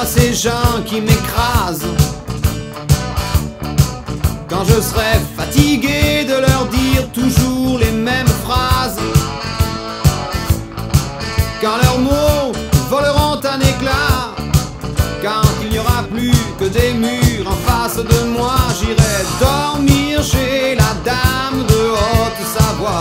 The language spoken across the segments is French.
ces gens qui m'écrasent. Quand je serai fatigué de leur dire toujours les mêmes phrases, quand leurs mots voleront un éclat, quand il n'y aura plus que des murs en face de moi, j'irai dormir chez la dame de Haute-Savoie.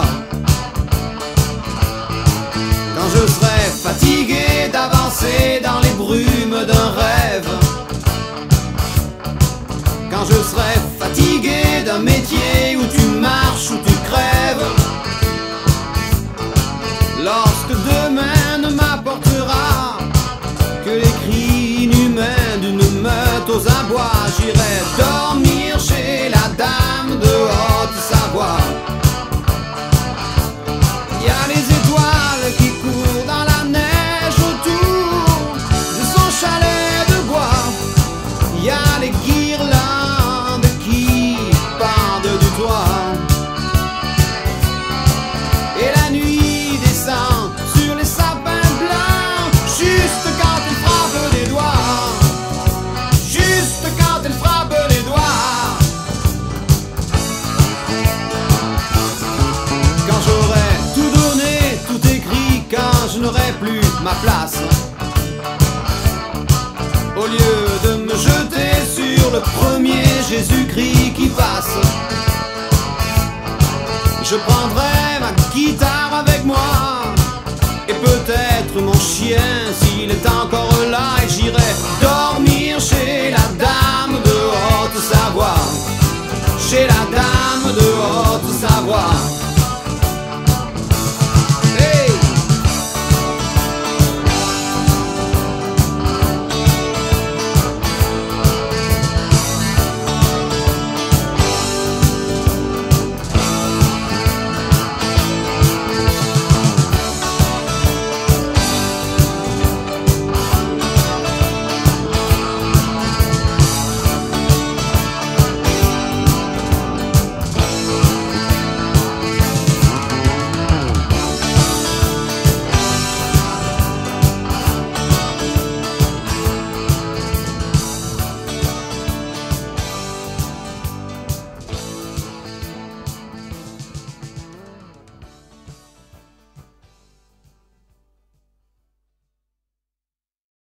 Quand je serai fatigué d'avancer dans les brumes d'un rêve, quand je serai fatigué d'un métier où tu marches, où tu crèves, lorsque demain ne m'apportera que les cris inhumains d'une meute aux abois, j'irai dormir chez la dame de Haute-Savoie. Il y a les étoiles qui courent dans la neige autour de son chalet de bois. Il y a les guirlandes qui pendent du toit. Et la nuit descend sur les sapins blancs, juste quand elle frappe des doigts. Juste quand elle frappe les doigts. Quand j'aurai tout donné, tout écrit, quand je n'aurai plus ma place, au lieu de me jeter sur le premier Jésus-Christ qui passe, je prendrai ma guitare avec moi et peut-être mon chien s'il est encore là, et j'irai dormir chez la dame de Haute-Savoie. Chez la dame de Haute-Savoie.